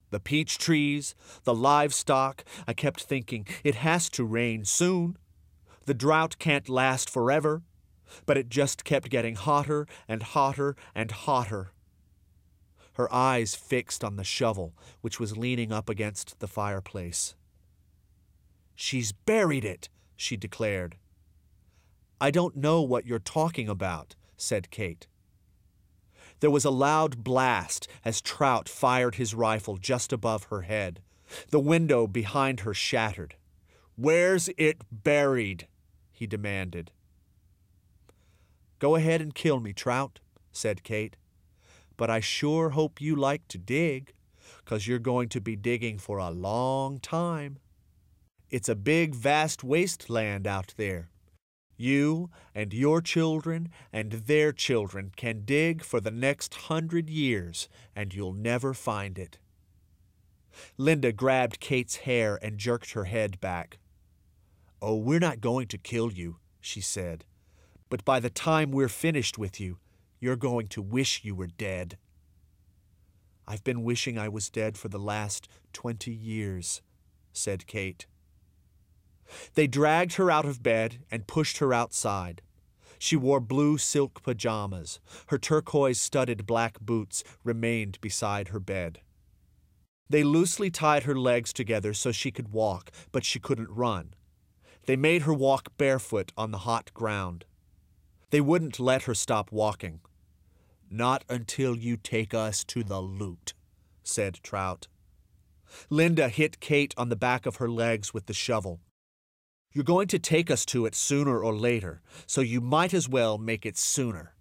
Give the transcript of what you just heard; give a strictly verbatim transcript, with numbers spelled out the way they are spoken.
The peach trees, the livestock. I kept thinking, it has to rain soon. The drought can't last forever. But it just kept getting hotter and hotter and hotter. Her eyes fixed on the shovel, which was leaning up against the fireplace. "She's buried it," she declared. "I don't know what you're talking about," said Kate. There was a loud blast as Trout fired his rifle just above her head. The window behind her shattered. "Where's it buried?" he demanded. "Go ahead and kill me, Trout," said Kate. "But I sure hope you like to dig, 'cause you're going to be digging for a long time. It's a big, vast wasteland out there. You and your children and their children can dig for the next hundred years, and you'll never find it." Linda grabbed Kate's hair and jerked her head back. "Oh, we're not going to kill you," she said. "But by the time we're finished with you, you're going to wish you were dead." "I've been wishing I was dead for the last twenty years," said Kate. They dragged her out of bed and pushed her outside. She wore blue silk pajamas. Her turquoise-studded black boots remained beside her bed. They loosely tied her legs together so she could walk, but she couldn't run. They made her walk barefoot on the hot ground. They wouldn't let her stop walking. "Not until you take us to the loot," said Trout. Linda hit Kate on the back of her legs with the shovel. "You're going to take us to it sooner or later, so you might as well make it sooner."